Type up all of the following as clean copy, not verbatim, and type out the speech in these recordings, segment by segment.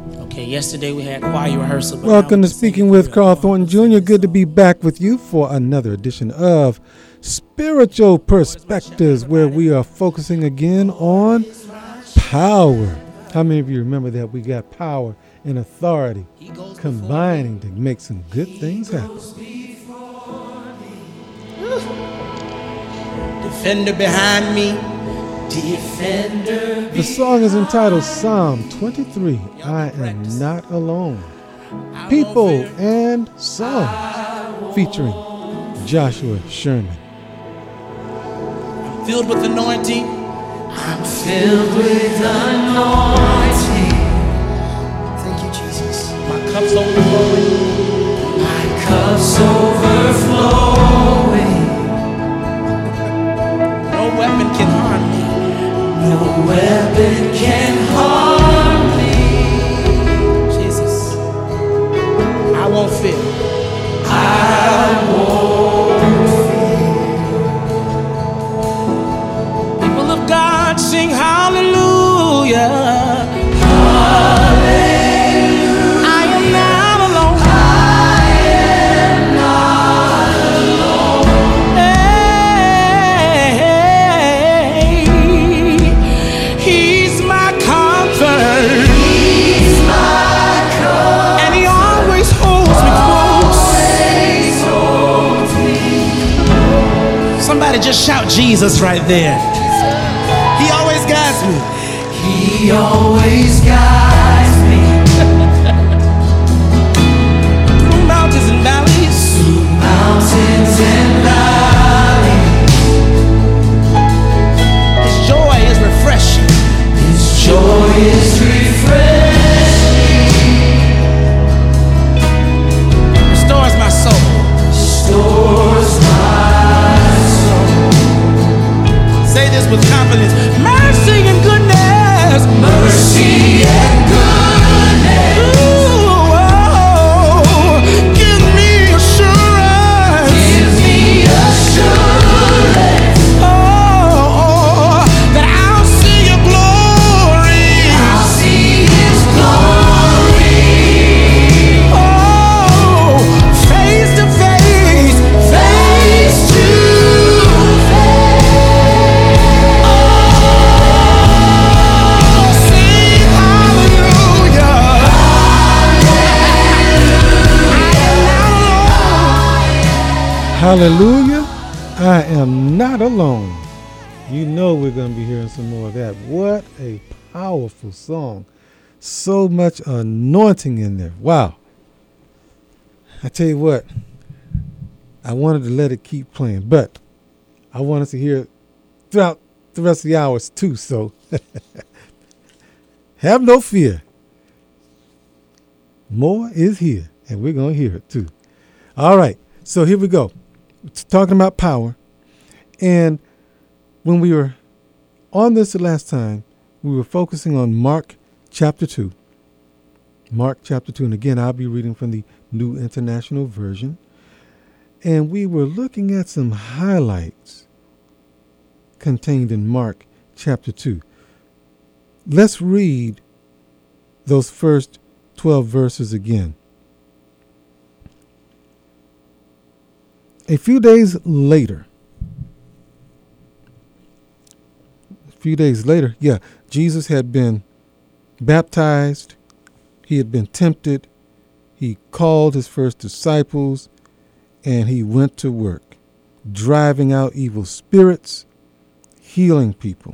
Okay, yesterday we had choir rehearsal. Welcome to Speaking with Carl Thornton Jr. Good to be back with you for another edition of Spiritual Perspectives, where we are focusing again on power. How many of you remember that we got power and authority combining to make some good things happen? Defender behind me. Defender. The song is entitled Psalm 23, I Am Not Alone. People and Songs, featuring Joshua Sherman. I'm filled with anointing. I'm filled with anointing. Thank you, Jesus. My cup's overflowing. My cup's overflowing. No weapon can harm me. No weapon can harm me. Jesus. I won't fear. I won't fear. People of God sing hallelujah. Just shout Jesus right there. He always guides me. He always guides me. Through mountains and valleys. Through mountains and valleys. His joy is refreshing. His joy is refreshing. Restores my soul. Restores my say this with confidence. Mercy and goodness. Mercy and goodness. Ooh, oh, give me assurance. Give me assurance. Oh, that I'll see your glory. I'll see his glory. Oh, face to face. Face to Hallelujah, I am not alone. You know we're going to be hearing some more of that. What a powerful song. So much anointing in there. Wow. I tell you what, I wanted to let it keep playing, but I wanted to hear it throughout the rest of the hours too, so have no fear. More is here, and we're going to hear it too. All right, so here we go. Talking about power. And when we were on this the last time, we were focusing on Mark chapter 2. Mark chapter 2. And again, I'll be reading from the New International Version. And we were looking at some highlights contained in Mark chapter 2. Let's read those first 12 verses again. A few days later, Jesus had been baptized. He had been tempted. He called his first disciples, and he went to work, driving out evil spirits, healing people.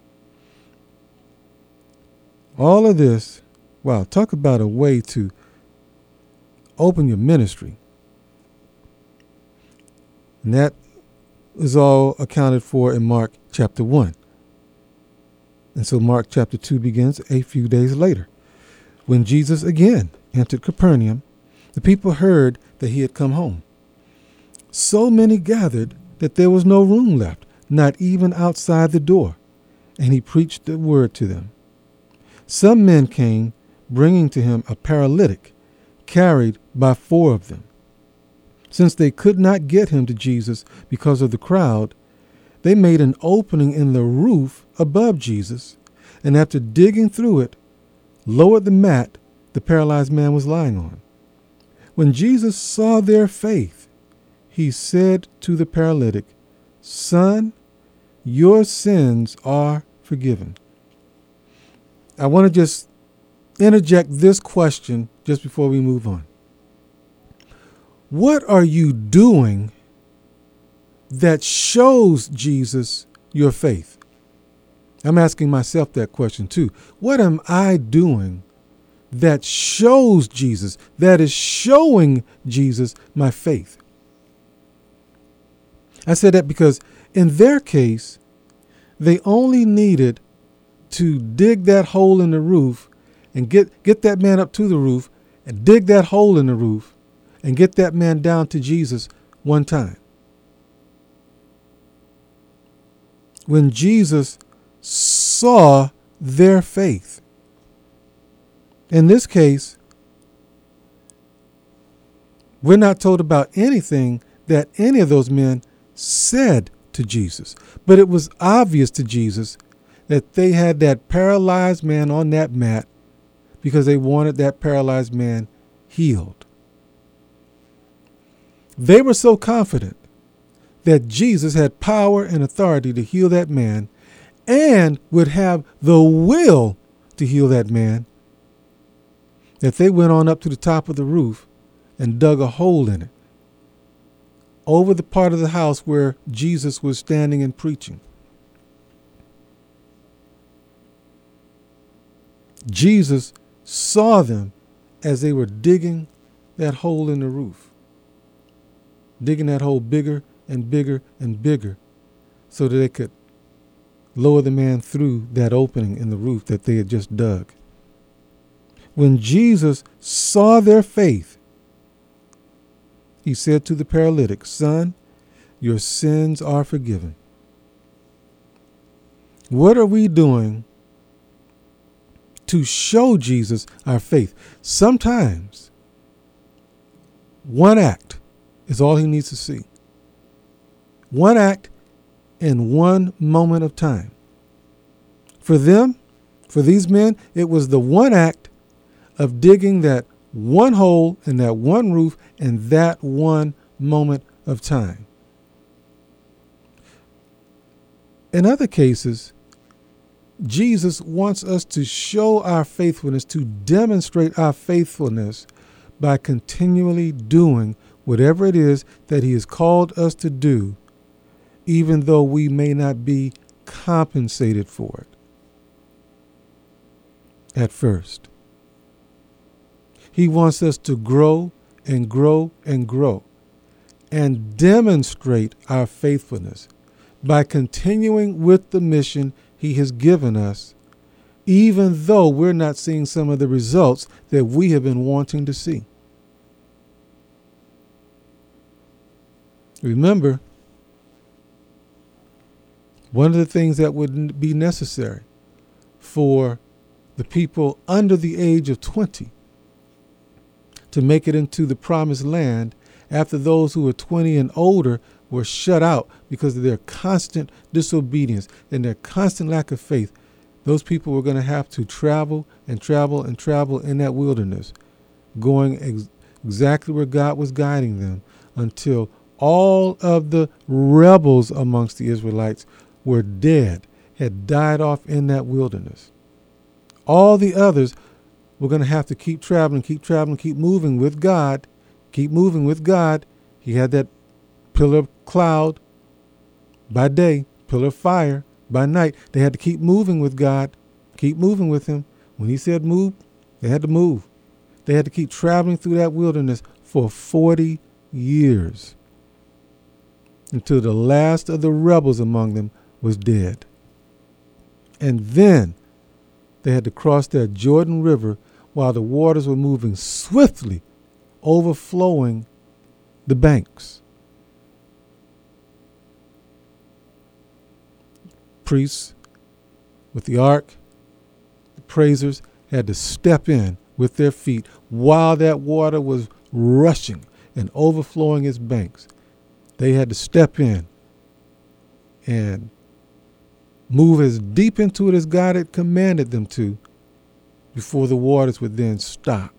All of this, wow, talk about a way to open your ministry. And that is all accounted for in Mark chapter 1. And so Mark chapter 2 begins a few days later. When Jesus again entered Capernaum, the people heard that he had come home. So many gathered that there was no room left, not even outside the door, and he preached the word to them. Some men came, bringing to him a paralytic, carried by 4 of them. Since they could not get him to Jesus because of the crowd, they made an opening in the roof above Jesus, and after digging through it, lowered the mat the paralyzed man was lying on. When Jesus saw their faith, he said to the paralytic, "Son, your sins are forgiven." I want to just interject this question just before we move on. What are you doing that shows Jesus your faith? I'm asking myself that question too. What am I doing that shows Jesus, that is showing Jesus my faith? I said that because in their case, they only needed to dig that hole in the roof and get that man up to the roof and dig that hole in the roof and get that man down to Jesus one time. When Jesus saw their faith, in this case, we're not told about anything that any of those men said to Jesus, but it was obvious to Jesus that they had that paralyzed man on that mat because they wanted that paralyzed man healed. They were so confident that Jesus had power and authority to heal that man and would have the will to heal that man that they went on up to the top of the roof and dug a hole in it over the part of the house where Jesus was standing and preaching. Jesus saw them as they were digging that hole in the roof, digging that hole bigger and bigger and bigger so that they could lower the man through that opening in the roof that they had just dug. When Jesus saw their faith, he said to the paralytic, "Son, your sins are forgiven." What are we doing to show Jesus our faith? Sometimes one act is all he needs to see. One act in one moment of time. For them, for these men, it was the one act of digging that one hole in that one roof in that one moment of time. In other cases, Jesus wants us to show our faithfulness, to demonstrate our faithfulness by continually doing whatever it is that he has called us to do, even though we may not be compensated for it at first. He wants us to grow and grow and grow and demonstrate our faithfulness by continuing with the mission he has given us, even though we're not seeing some of the results that we have been wanting to see. Remember, one of the things that would be necessary for the people under the age of 20 to make it into the promised land after those who were 20 and older were shut out because of their constant disobedience and their constant lack of faith, those people were going to have to travel and travel and travel in that wilderness, going exactly where God was guiding them until all of the rebels amongst the Israelites were dead, had died off in that wilderness. All the others were going to have to keep traveling, keep moving with God, keep moving with God. He had that pillar of cloud by day, pillar of fire by night. They had to keep moving with God, keep moving with him. When he said move, they had to move. They had to keep traveling through that wilderness for 40 years until the last of the rebels among them was dead. And then they had to cross that Jordan River while the waters were moving swiftly, overflowing the banks. Priests with the ark, the praisers had to step in with their feet while that water was rushing and overflowing its banks. They had to step in and move as deep into it as God had commanded them to before the waters would then stop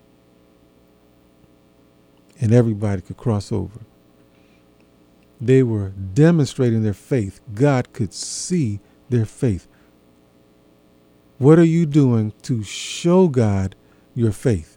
and everybody could cross over. They were demonstrating their faith. God could see their faith. What are you doing to show God your faith?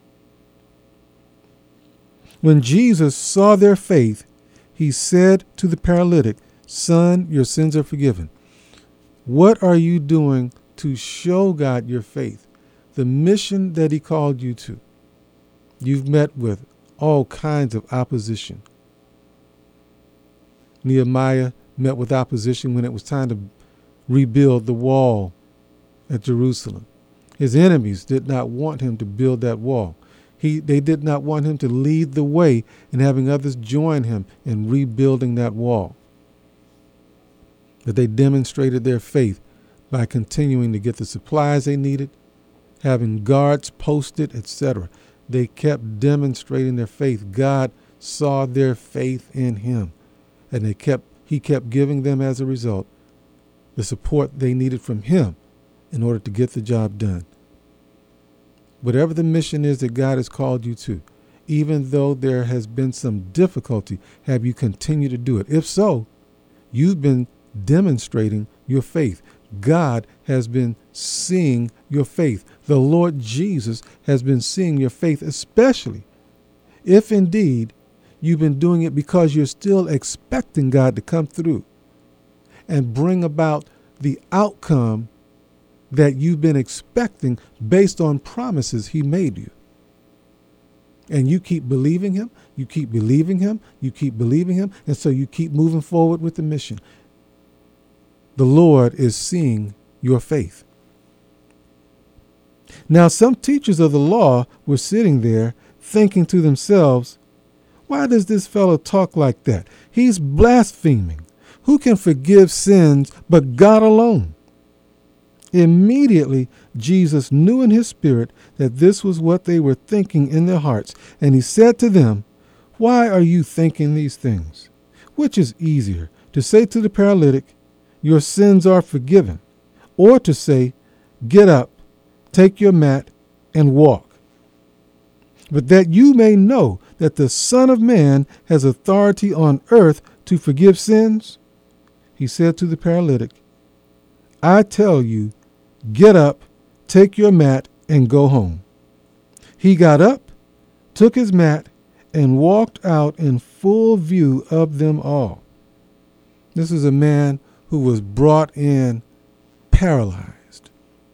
When Jesus saw their faith, he said to the paralytic, "Son, your sins are forgiven." What are you doing to show God your faith? The mission that he called you to. You've met with all kinds of opposition. Nehemiah met with opposition when it was time to rebuild the wall at Jerusalem. His enemies did not want him to build that wall. They did not want him to lead the way in having others join him in rebuilding that wall. But they demonstrated their faith by continuing to get the supplies they needed, having guards posted, etc. They kept demonstrating their faith. God saw their faith in him, and he kept giving them, as a result, the support they needed from him in order to get the job done. Whatever the mission is that God has called you to, even though there has been some difficulty, have you continued to do it? If so, you've been demonstrating your faith. God has been seeing your faith. The Lord Jesus has been seeing your faith, especially if indeed you've been doing it because you're still expecting God to come through and bring about the outcome that you've been expecting based on promises he made you. And you keep believing him, you keep believing him, you keep believing him, and so you keep moving forward with the mission. The Lord is seeing your faith. Now, some teachers of the law were sitting there thinking to themselves, "Why does this fellow talk like that? He's blaspheming. Who can forgive sins but God alone?" Immediately, Jesus knew in his spirit that this was what they were thinking in their hearts, and he said to them, "Why are you thinking these things? Which is easier, to say to the paralytic, 'Your sins are forgiven,' or to say, 'Get up, take your mat, and walk'? But that you may know that the Son of Man has authority on earth to forgive sins," he said to the paralytic, "I tell you, get up, take your mat, and go home." He got up, took his mat, and walked out in full view of them all. This is a man who was brought in paralyzed.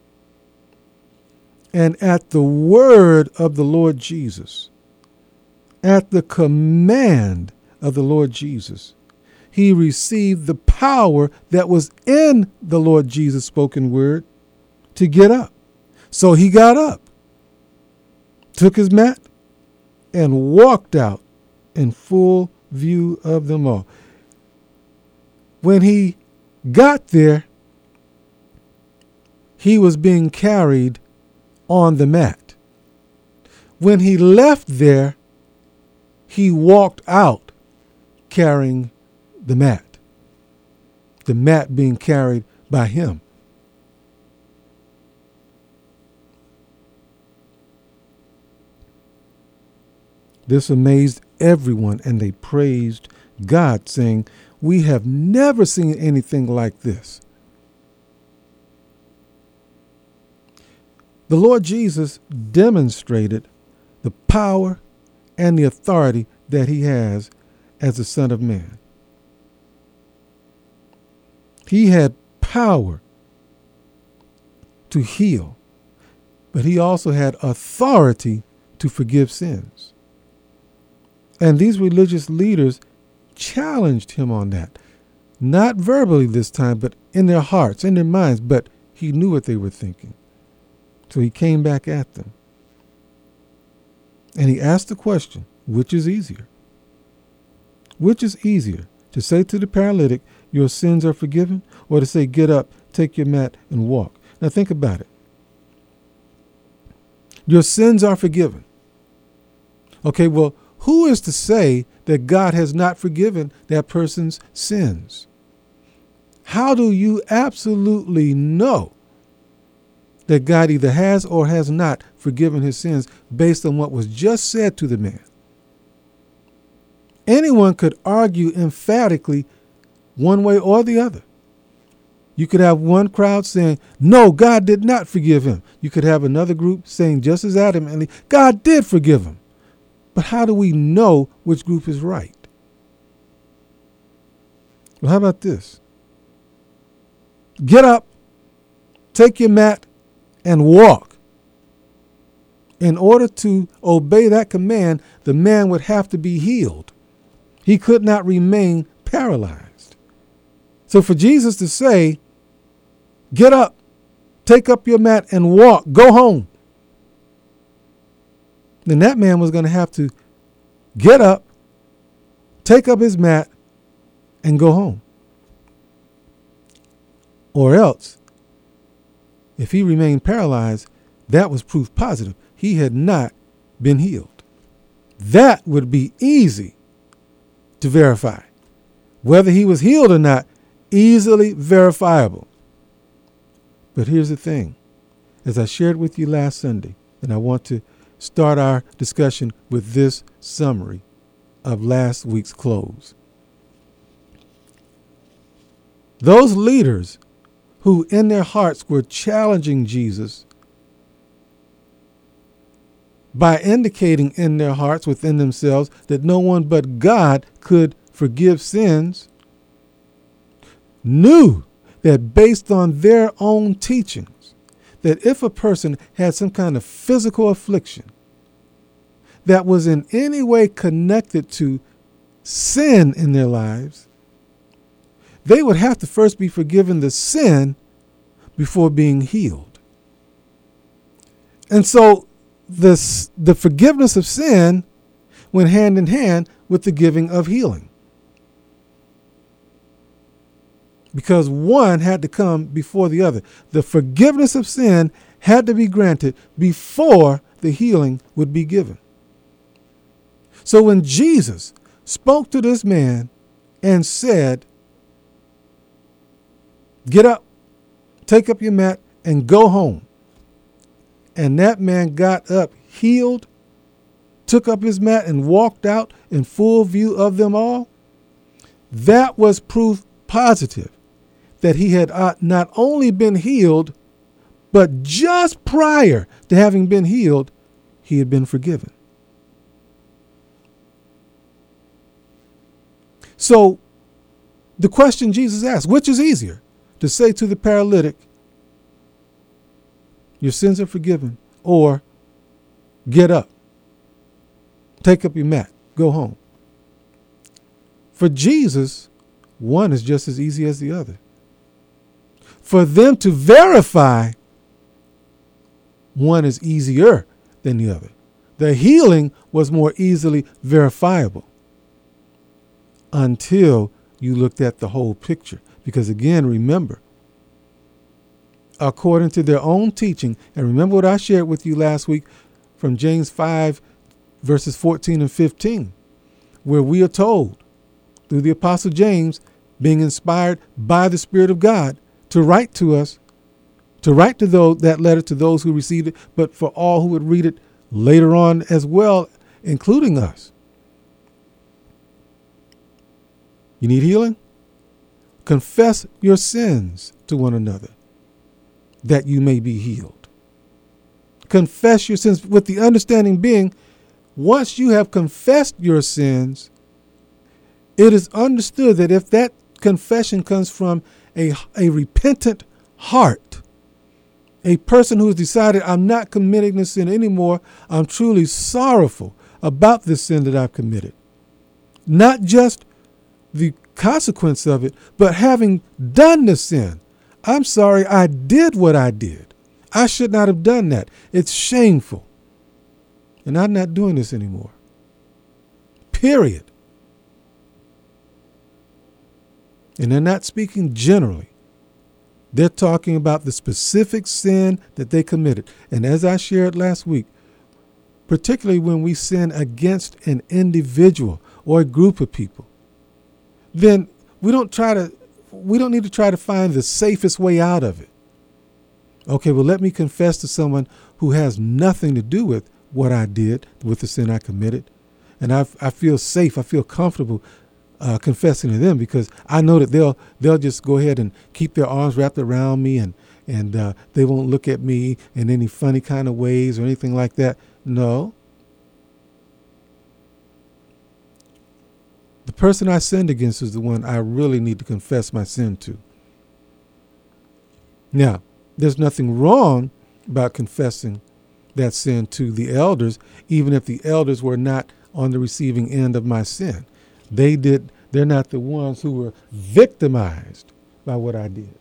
And at the word of the Lord Jesus, at the command of the Lord Jesus, he received the power that was in the Lord Jesus' spoken word to get up. So he got up, took his mat, and walked out in full view of them all. When he got there, he was being carried on the mat. When he left there, he walked out carrying the mat being carried by him. This amazed everyone, and they praised God, saying, "We have never seen anything like this." The Lord Jesus demonstrated the power and the authority that he has as the Son of Man. He had power to heal, but he also had authority to forgive sins. And these religious leaders challenged him on that. Not verbally this time, but in their hearts, in their minds. But he knew what they were thinking. So he came back at them. And he asked the question, which is easier? Which is easier, to say to the paralytic, "Your sins are forgiven," or to say, "Get up, take your mat, and walk"? Now think about it. Your sins are forgiven. Okay, well, who is to say that God has not forgiven that person's sins? How do you absolutely know that God either has or has not forgiven his sins based on what was just said to the man. Anyone could argue emphatically one way or the other. You could have one crowd saying, no, God did not forgive him. You could have another group saying just as adamantly, God did forgive him. But how do we know which group is right? Well, how about this? Get up, take your mat, and walk. In order to obey that command, the man would have to be healed. He could not remain paralyzed. So for Jesus to say, get up, take up your mat, and walk, go home, then that man was going to have to get up, take up his mat, and go home. Or else, if he remained paralyzed, that was proof positive he had not been healed. That would be easy to verify. Whether he was healed or not, easily verifiable. But here's the thing. As I shared with you last Sunday, and I want to start our discussion with this summary of last week's close. Those leaders who in their hearts were challenging Jesus by indicating in their hearts within themselves that no one but God could forgive sins, knew that based on their own teachings, that if a person had some kind of physical affliction that was in any way connected to sin in their lives, they would have to first be forgiven the sin before being healed. And so the forgiveness of sin went hand in hand with the giving of healing. Because one had to come before the other. The forgiveness of sin had to be granted before the healing would be given. So when Jesus spoke to this man and said, get up, take up your mat, and go home, and that man got up, healed, took up his mat, and walked out in full view of them all, that was proof positive that he had not only been healed, but just prior to having been healed, he had been forgiven. So the question Jesus asked, which is easier, to say to the paralytic, your sins are forgiven, or get up, take up your mat, go home? For Jesus, one is just as easy as the other. For them to verify, one is easier than the other. The healing was more easily verifiable until you looked at the whole picture. Because again, remember, according to their own teaching, and remember what I shared with you last week from James 5, verses 14 and 15, where we are told through the Apostle James, being inspired by the Spirit of God, to write to us, to write to those, that letter to those who received it, but for all who would read it later on as well, including us. You need healing? Confess your sins to one another, that you may be healed. Confess your sins, with the understanding being, once you have confessed your sins, it is understood that if that confession comes from a repentant heart, a person who has decided, I'm not committing this sin anymore, I'm truly sorrowful about this sin that I've committed. Not just the consequence of it, but having done the sin. I'm sorry I did what I did. I should not have done that. It's shameful. And I'm not doing this anymore. Period. And they're not speaking generally. They're talking about the specific sin that they committed. And as I shared last week, particularly when we sin against an individual or a group of people, then we don't need to try to find the safest way out of it. Okay, well, let me confess to someone who has nothing to do with what I did, with the sin I committed. And I feel safe, I feel comfortable confessing to them because I know that they'll just go ahead and keep their arms wrapped around me and they won't look at me in any funny kind of ways or anything like that. No. The person I sinned against is the one I really need to confess my sin to. Now, there's nothing wrong about confessing that sin to the elders, even if the elders were not on the receiving end of my sin. They're not the ones who were victimized by what I did.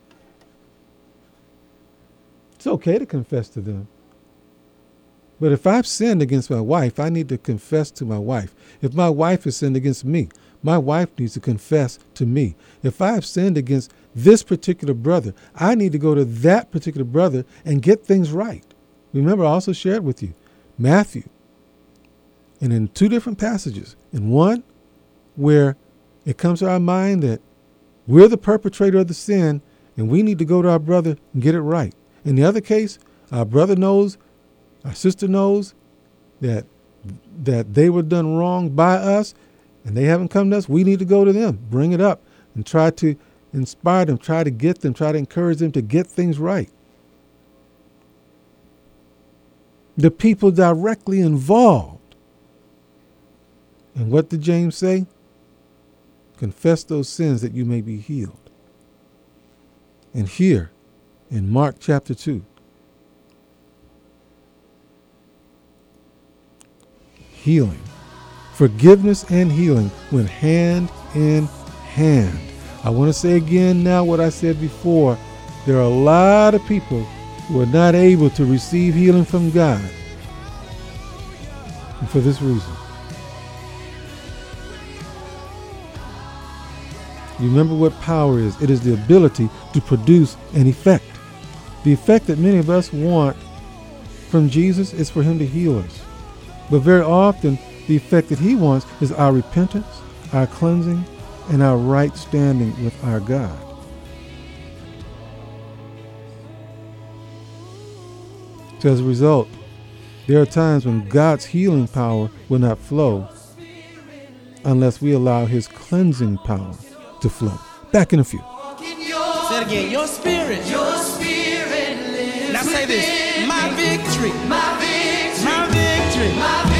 It's okay to confess to them. But if I've sinned against my wife, I need to confess to my wife. If my wife has sinned against me, my wife needs to confess to me. If I have sinned against this particular brother, I need to go to that particular brother and get things right. Remember, I also shared with you Matthew. And in two different passages. In one, where it comes to our mind that we're the perpetrator of the sin and we need to go to our brother and get it right. In the other case, our brother knows, our sister knows that they were done wrong by us and they haven't come to us. We need to go to them, bring it up, and try to inspire them, try to get them, try to encourage them to get things right. The people directly involved. And what did James say? Confess those sins that you may be healed. And here, in Mark chapter 2, healing, forgiveness and healing went hand in hand. I want to say again now what I said before. There are a lot of people who are not able to receive healing from God. And for this reason. You remember what power is. It is the ability to produce an effect. The effect that many of us want from Jesus is for him to heal us. But very often, the effect that he wants is our repentance, our cleansing, and our right standing with our God. So as a result, there are times when God's healing power will not flow unless we allow his cleansing power to flow. Back in a few. Say it again. Your spirit lives. Now say this. My victory. My victory. My victory. My